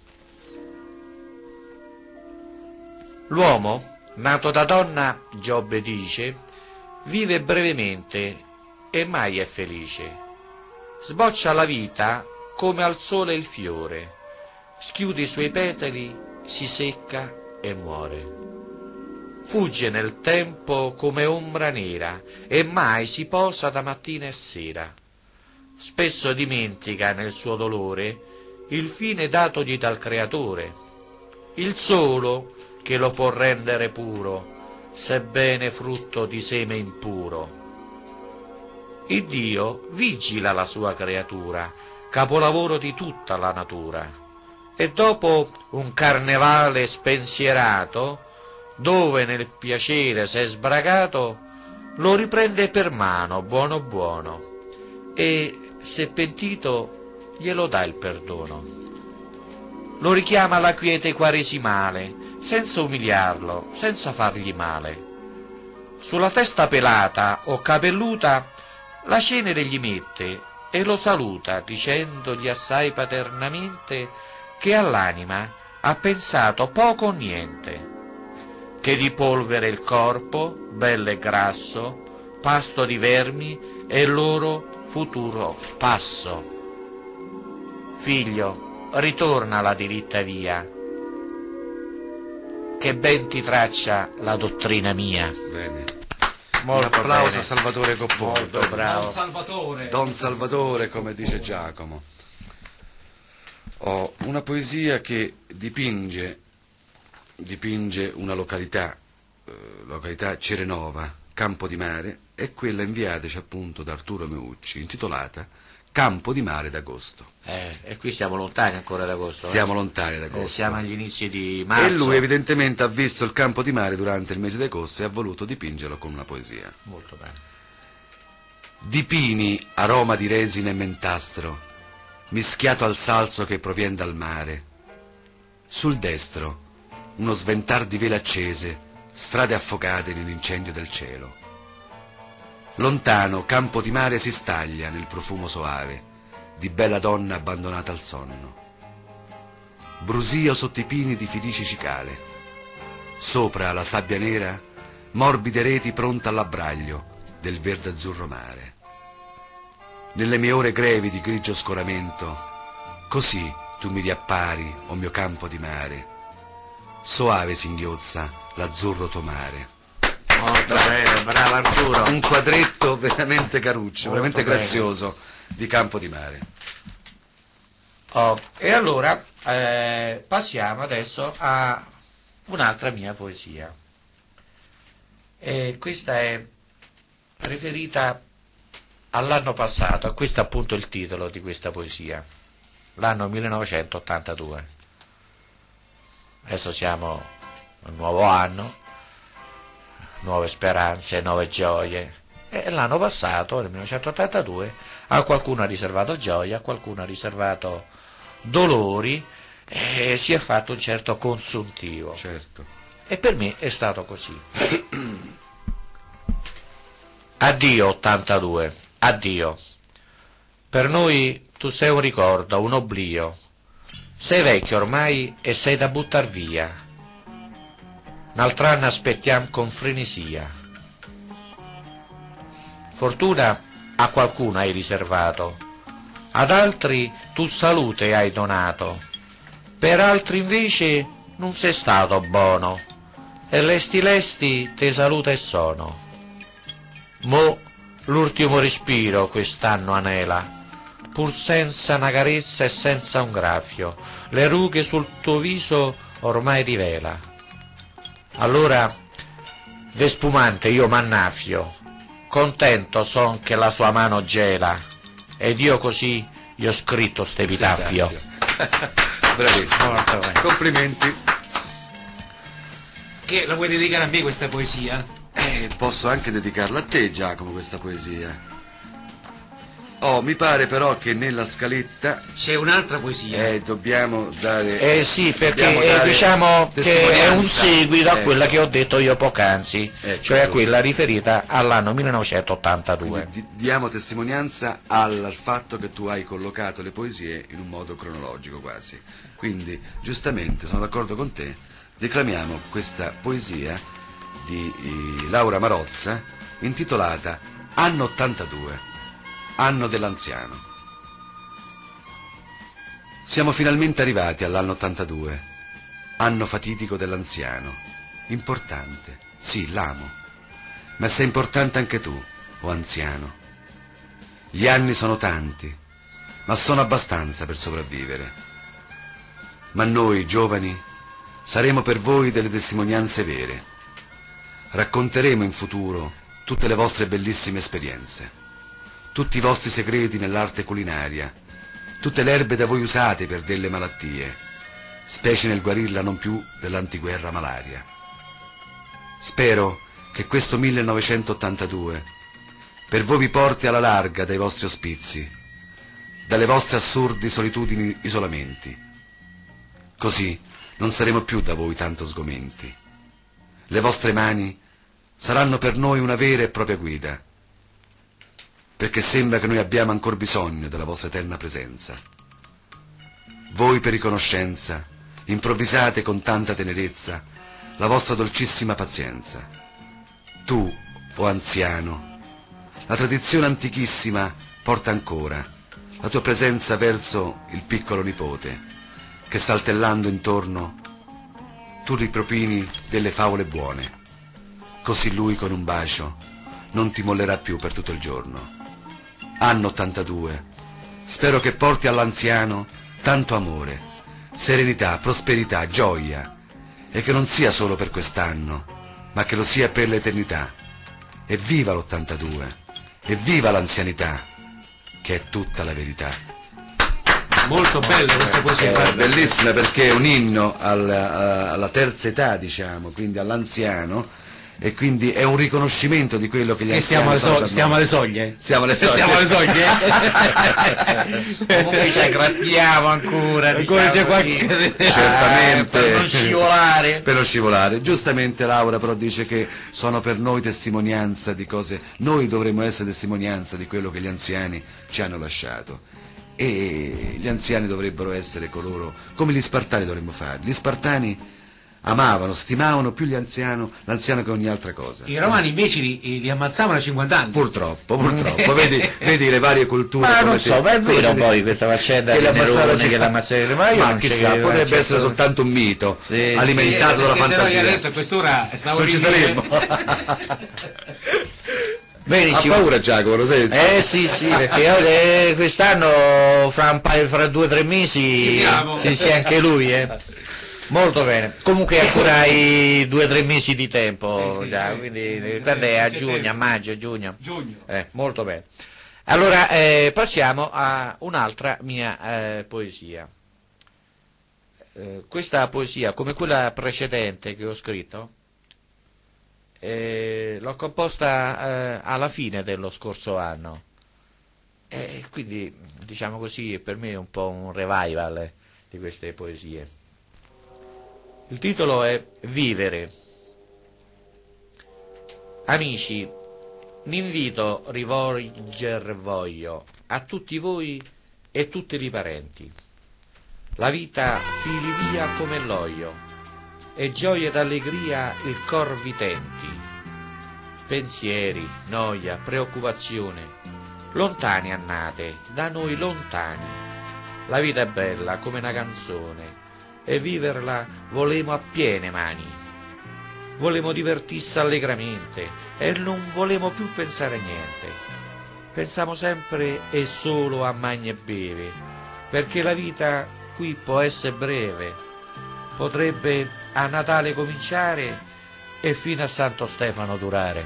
L'uomo, nato da donna, Giobbe dice, vive brevemente e mai è felice. Sboccia la vita come al sole il fiore, schiude i suoi petali, si secca e muore. Fugge nel tempo come ombra nera e mai si posa da mattina e sera. Spesso dimentica nel suo dolore il fine datogli dal Creatore, il solo che lo può rendere puro, sebbene frutto di seme impuro. Il Dio vigila la sua creatura, capolavoro di tutta la natura, e dopo un carnevale spensierato, dove nel piacere s'è sbragato, lo riprende per mano, buono buono, e se pentito glielo dà il perdono. Lo richiama alla quiete quaresimale, senza umiliarlo, senza fargli male. Sulla testa pelata o capelluta la cenere gli mette e lo saluta, dicendogli assai paternamente che all'anima ha pensato poco o niente, che di polvere il corpo, bello e grasso, pasto di vermi e il loro futuro spasso. Figlio, ritorna alla diritta via, che ben ti traccia la dottrina mia. Bene. Molto Un applauso bene. a Salvatore Copponi. Molto bravo. Don Salvatore. Don Salvatore, come dice Giacomo. Ho una poesia che dipinge, dipinge una località, eh, località Cerenova, Campo di Mare, è quella inviataci appunto da Arturo Meucci, intitolata Campo di Mare d'agosto. Eh, e qui siamo lontani ancora da agosto. eh? Siamo lontani da Eh, agosto. siamo agli inizi di marzo. E lui evidentemente ha visto il campo di mare durante il mese di agosto e ha voluto dipingerlo con una poesia. Molto bene. Di pini, aroma di resina e mentastro, mischiato al salso che proviene dal mare. Sul destro, uno sventar di vele accese, strade affocate nell'incendio del cielo. Lontano, campo di mare si staglia nel profumo soave di bella donna abbandonata al sonno. Brusio sotto i pini di felice cicale. Sopra la sabbia nera, morbide reti pronte all'abbraglio del verde azzurro mare. Nelle mie ore grevi di grigio scoramento, così tu mi riappari, o mio campo di mare. Soave singhiozza l'azzurro tuo mare. Molto bene, bravo Arturo. Un quadretto veramente caruccio, Molto veramente bene. grazioso di campo di mare. Oh, e allora eh, passiamo adesso a un'altra mia poesia. E questa è riferita all'anno passato, questo è appunto il titolo di questa poesia, l'anno millenovecentottantadue. Adesso siamo a un nuovo anno, nuove speranze, nuove gioie. E l'anno passato, nel millenovecentottantadue, a qualcuno ha riservato gioia, a qualcuno ha riservato dolori e si è fatto un certo consuntivo. Certo. E per me è stato così. Addio ottantadue, addio. Per noi tu sei un ricordo, un oblio. Sei vecchio ormai e sei da buttar via. Un'altro anno aspettiamo con frenesia. Fortuna a qualcuno hai riservato, ad altri tu salute hai donato, per altri invece non sei stato buono, e lesti lesti te saluta e sono. Mo l'ultimo respiro quest'anno anela, pur senza una carezza e senza un graffio, le rughe sul tuo viso ormai rivela. Allora, de spumante io m'annaffio, contento son che la sua mano gela, ed io così gli ho scritto st'epitaffio. Bravissimo, Molto bene. complimenti. Che la vuoi dedicare a me questa poesia? Eh, posso anche dedicarla a te, Giacomo, questa poesia. Oh, mi pare però che nella scaletta C'è un'altra poesia. eh, dobbiamo dare... Eh sì, perché dobbiamo eh, dare diciamo che è un testimonianza. seguito a Ecco. quella che ho detto io poc'anzi, Ecco, cioè a giusto. quella riferita all'anno millenovecentottantadue. Quindi di- diamo testimonianza al, al fatto che tu hai collocato le poesie in un modo cronologico quasi. Quindi, giustamente, sono d'accordo con te, declamiamo questa poesia di eh, Laura Marozza intitolata Anno ottantadue, anno dell'anziano. Siamo finalmente arrivati all'anno ottantadue, anno fatidico dell'anziano. Importante, sì, l'amo, ma sei importante anche tu, o anziano. Gli anni sono tanti, ma sono abbastanza per sopravvivere. Ma noi, giovani, saremo per voi delle testimonianze vere. Racconteremo in futuro tutte le vostre bellissime esperienze, tutti i vostri segreti nell'arte culinaria, tutte le erbe da voi usate per delle malattie, specie nel guarirla non più dell'antiguerra malaria. Spero che questo millenovecentottantadue per voi vi porti alla larga dai vostri ospizi, dalle vostre assurdi solitudini isolamenti. Così non saremo più da voi tanto sgomenti. Le vostre mani saranno per noi una vera e propria guida, perché sembra che noi abbiamo ancora bisogno della vostra eterna presenza. Voi per riconoscenza improvvisate con tanta tenerezza la vostra dolcissima pazienza. Tu, o anziano, la tradizione antichissima porta ancora la tua presenza verso il piccolo nipote, che saltellando intorno tu ripropini delle favole buone, così lui con un bacio non ti mollerà più per tutto il giorno. Anno ottantadue, spero che porti all'anziano tanto amore, serenità, prosperità, gioia, e che non sia solo per quest'anno, ma che lo sia per l'eternità. Evviva l'ottantadue, evviva l'anzianità, che è tutta la verità. Molto bella questa poesia. È guarda. bellissima perché è un inno al- a- alla terza età, diciamo, quindi all'anziano, e quindi è un riconoscimento di quello che gli Che stiamo anziani alle, sono so- per stiamo noi. alle soglie? Siamo alle soglie. Stiamo alle soglie? Comunque ci aggrappiamo ancora, Ancora diciamo c'è qualche- così. Certamente. Eh, per non scivolare. Per non scivolare. Giustamente Laura però dice che sono per noi testimonianza di cose, noi dovremmo essere testimonianza di quello che gli anziani ci hanno lasciato, e gli anziani dovrebbero essere coloro, come gli spartani dovremmo fare. Gli spartani amavano, stimavano più gli anziano, l'anziano che ogni altra cosa. I romani invece li, li ammazzavano a cinquanta anni. Purtroppo, purtroppo, vedi, vedi le varie culture. Ma come non si- so, ma è come vero si- poi questa faccenda che di l'ammazzava Nerone ci- che l'ammazzava, ma io ma non ci chissà, credo, potrebbe certo. essere soltanto un mito Sì, alimentato Sì, dalla perché sennò io fantasia. adesso a quest'ora stavo Non ci lì- saremmo. Ha Benissimo. paura Giacomo, lo senti? Eh sì sì, perché eh, quest'anno fra, un paio, fra due o tre mesi Ci siamo. sì, sì, anche lui eh. Molto bene, comunque ancora hai due o tre mesi di tempo Sì, sì, già, sì. quindi Sì, quando è a c'è giugno, tempo. a maggio, a giugno. Giugno. Eh, molto bene. Allora eh, passiamo a un'altra mia eh, poesia. Eh, questa poesia, come quella precedente che ho scritto, eh, l'ho composta eh, alla fine dello scorso anno. E quindi, diciamo così, per me è un po' un revival eh, di queste poesie. Il titolo è Vivere. Amici, l'invito rivolger voglio a tutti voi e tutti i parenti. La vita fili via come l'olio, e gioia ed allegria il cor vi tenti. Pensieri, noia, preoccupazione, lontani annate, da noi lontani. La vita è bella come una canzone e viverla volemo a piene mani. Volemo divertirsi allegramente e non volemo più pensare a niente. Pensiamo sempre e solo a magna e beve, perché la vita qui può essere breve. Potrebbe a Natale cominciare e fino a Santo Stefano durare.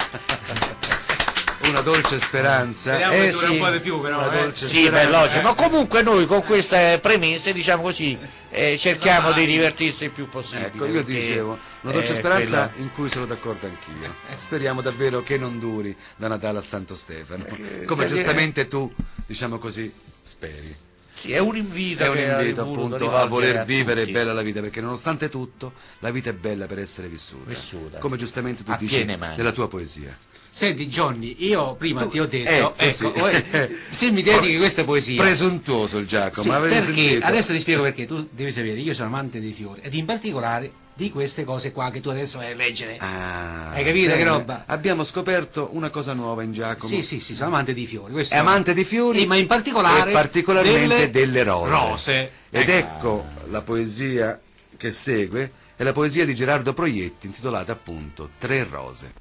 Una dolce speranza. Speriamo Eh, che dura sì. un po' di più, però. Una eh. dolce Sì, beh, speranza. logico, ma comunque noi con queste premesse, diciamo così, eh, cerchiamo di divertirsi il più possibile. Ecco, io perché, dicevo, una dolce eh, speranza quella- in cui sono d'accordo anch'io. Speriamo davvero che non duri da Natale a Santo Stefano, come se- giustamente tu, diciamo così, speri. Sì, è un invito, È un che invito ho voluto appunto a rivolgere voler vivere tutti. bella la vita, perché nonostante tutto la vita è bella per essere vissuta, Vissuta. come giustamente tu A dici piene mani. nella tua poesia. Senti Johnny, io prima Tu- ti ho detto, ecco, ecco, sì. eh, se mi dedichi questa poesia, Presuntuoso il Giacomo, sì, avete perché sentito? adesso ti spiego perché. Tu devi sapere, io sono amante dei fiori ed in particolare di queste cose qua che tu adesso vai a leggere. Ah, Hai capito che bene. roba? Abbiamo scoperto una cosa nuova in Giacomo. Sì, sì, sì, sono amante dei fiori. questo- È amante di fiori, Sì, ma in particolare e particolarmente delle delle rose. rose. Ed Ecco. ecco la poesia che segue, è la poesia di Gerardo Proietti intitolata appunto Tre rose.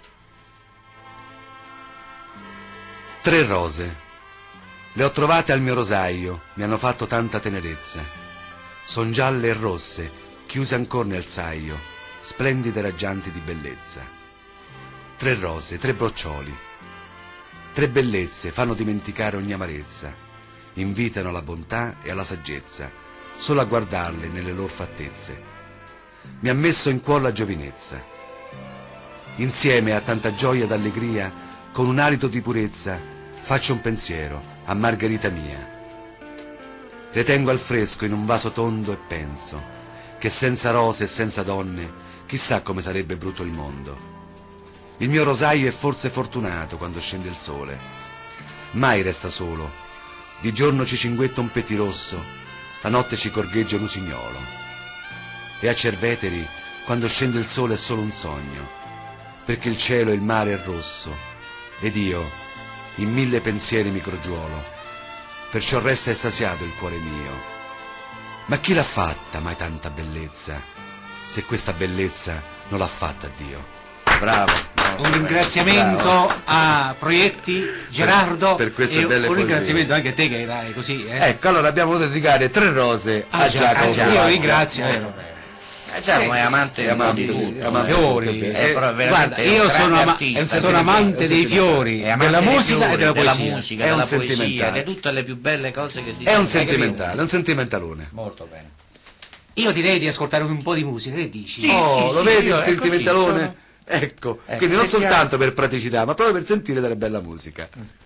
Tre rose. Le ho trovate al mio rosaio, mi hanno fatto tanta tenerezza. Son gialle e rosse, chiuse ancora nel saio, splendide e raggianti di bellezza. Tre rose, tre broccioli. Tre bellezze fanno dimenticare ogni amarezza, invitano alla bontà e alla saggezza, solo a guardarle nelle loro fattezze. Mi ha messo in cuore la giovinezza. Insieme a tanta gioia ed allegria, con un alito di purezza, faccio un pensiero a Margherita mia. Le tengo al fresco in un vaso tondo e penso che senza rose e senza donne chissà come sarebbe brutto il mondo. Il mio rosaio è forse fortunato quando scende il sole. Mai resta solo. Di giorno ci cinguetta un pettirosso, la notte ci corgheggia un usignolo. E a Cerveteri, quando scende il sole, è solo un sogno, perché il cielo e il mare è rosso, ed io in mille pensieri mi crogiuolo, perciò resta estasiato il cuore mio. Ma chi l'ha fatta mai tanta bellezza, se questa bellezza non l'ha fatta Dio? Bravo, bravo, Un ringraziamento bravo. a Proietti, Gerardo, per queste e belle un poesie. ringraziamento anche a te che erai così. Eh. Ecco, allora abbiamo voluto dedicare tre rose Ah, a già, Giacomo. ah, già, io ringrazio. Vero, vero. Eh, Giacomo è amante, È amante di di- tutto. è amante eh. di fiori. tutto, è vero. Eh, Eh, però veramente Guarda, è un io grande sono, ama- artista, è un sono sentimentale, amante è un dei sentimentale. fiori, È amante della dei musica fiori, e della della poesia. musica, È un della poesia, sentimentale. di tutte le più belle cose che si È un dicono. sentimentale, è un sentimentalone. Molto bene. Io direi di ascoltare un po' di musica, che dici? Sì, Oh, sì, lo sì, vedi io- il è sentimentalone? così, sono- Ecco, Ecco, quindi non sentiamo. soltanto per praticità, ma proprio per sentire della bella musica.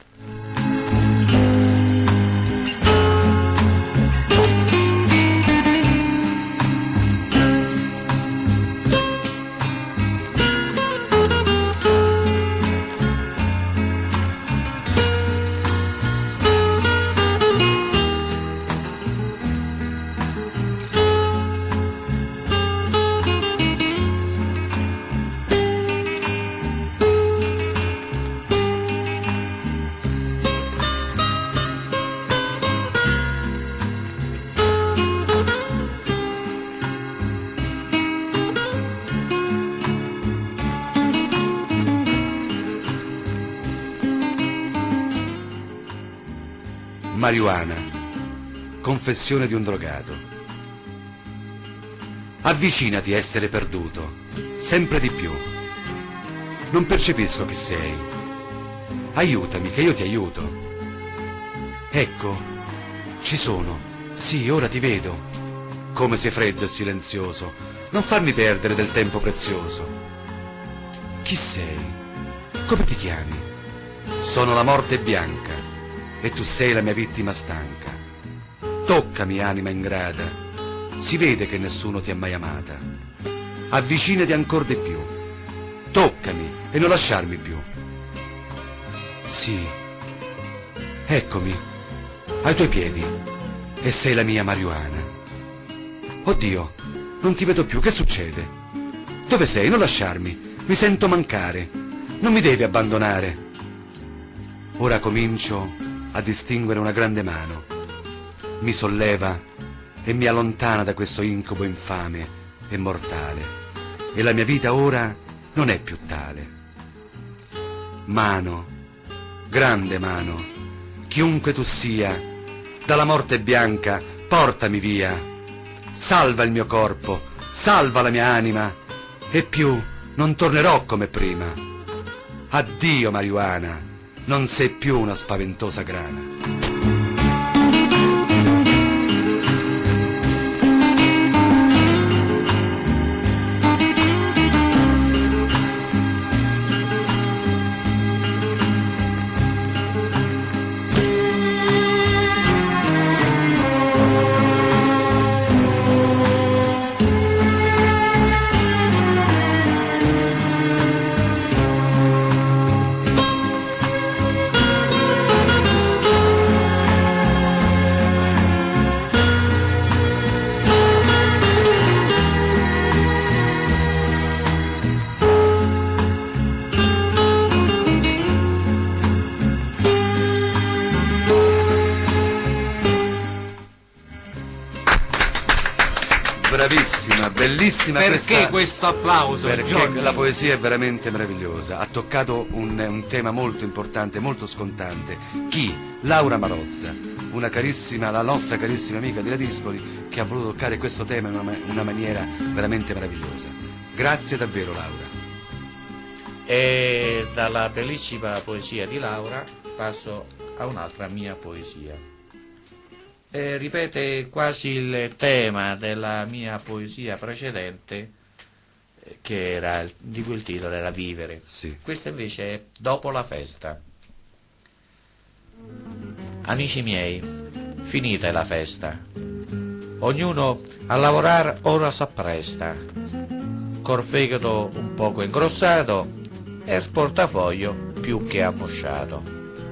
Marijuana, confessione di un drogato. Avvicinati, essere perduto, sempre di più. Non percepisco chi sei. Aiutami, che io ti aiuto. Ecco, ci sono. Sì, ora ti vedo. Come sei freddo e silenzioso. Non farmi perdere del tempo prezioso. Chi sei? Come ti chiami? Sono la morte bianca e tu sei la mia vittima stanca. Toccami, anima ingrata, si vede che nessuno ti ha mai amata. Avvicinati ancor di più, toccami e non lasciarmi più. Sì, eccomi, ai tuoi piedi, e sei la mia marijuana. Oddio, non ti vedo più, che succede? Dove sei? Non lasciarmi, mi sento mancare, non mi devi abbandonare. ora comincio a distinguere una grande mano. Mi solleva e mi allontana da questo incubo infame e mortale, e la mia vita ora non è più tale. Mano, grande mano, chiunque tu sia, dalla morte bianca portami via. Salva il mio corpo, salva la mia anima, e più non tornerò come prima. Addio marijuana, non sei più una spaventosa grana. Bravissima, bellissima. Perché questa... questo applauso? Perché Giorgio? la poesia è veramente meravigliosa. Ha toccato un, un tema molto importante, molto scontante. Chi? Laura Marozza, una carissima, la nostra carissima amica di Ladispoli, che ha voluto toccare questo tema in una, una maniera veramente meravigliosa. Grazie davvero, Laura. E dalla bellissima poesia di Laura passo a un'altra mia poesia. E ripete quasi il tema della mia poesia precedente, eh, che era, di cui il titolo era Vivere. Sì. Questa invece è Dopo la festa. Amici miei, finita è la festa. Ognuno a lavorar ora s'appresta, col fegato un poco ingrossato e il portafoglio più che ammosciato.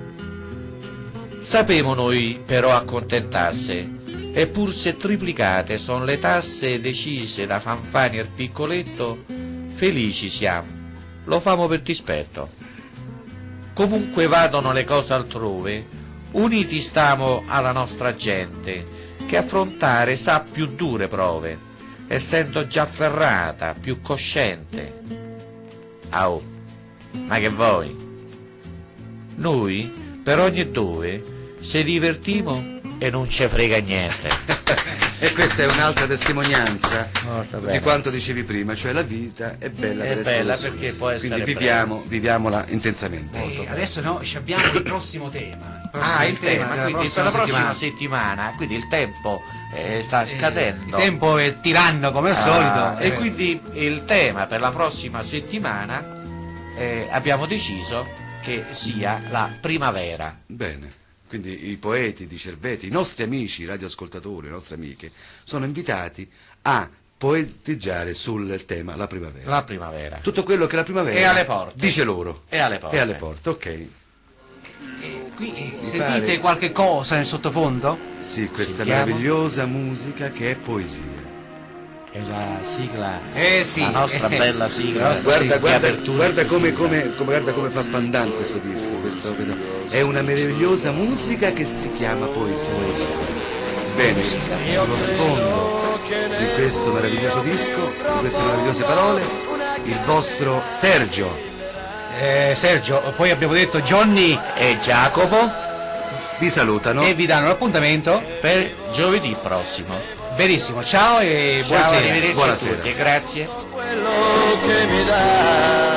Sapevo noi però accontentarsi, e pur se triplicate son le tasse decise da Fanfani il piccoletto, felici siamo, lo famo per dispetto. Comunque vadano le cose altrove, uniti stamo alla nostra gente, che affrontare sa più dure prove, essendo già ferrata, più cosciente. Au, ma che vuoi? Noi, per ogni dove, se divertimo e non ce frega niente. E questa è un'altra testimonianza Molto di bene. quanto dicevi prima, cioè la vita è bella È per essere bella vissuta. perché può essere Quindi breve. viviamo, viviamola intensamente. Eh, adesso no, ci abbiamo il prossimo tema. Il prossimo Ah, il tema, della quindi per la prossima settimana, quindi il tempo eh, sta scadendo. Il tempo è tiranno come al Ah, solito. e eh. quindi il tema per la prossima settimana eh, abbiamo deciso che sia la primavera. Bene. Quindi i poeti di Cerveti, i nostri amici, i radioascoltatori, le nostre amiche, sono invitati a poeteggiare sul tema la primavera. La primavera. Tutto quello che la primavera È alle porte. dice loro. È alle porte. È alle porte, ok. Eh, qui eh, Mi sentite pare- qualche cosa nel sottofondo? Sì, questa Sentiamo. meravigliosa musica che è poesia. È la sigla, Eh sì. la nostra eh, bella sigla. la nostra Guarda, sigla. guarda, apertura guarda di come, sigla. come, come- guarda come fa pandante questo disco, questo- questo- è una meravigliosa musica che si chiama poesia. Bene, sullo sfondo di questo meraviglioso disco, di queste meravigliose parole, il vostro Sergio. Eh, Sergio, poi abbiamo detto Johnny E Giacomo Vi salutano. e vi danno l'appuntamento. per giovedì prossimo. Benissimo, ciao e Ciao, buonasera. arrivederci Buonasera. a tutti, grazie. quello che mi dà.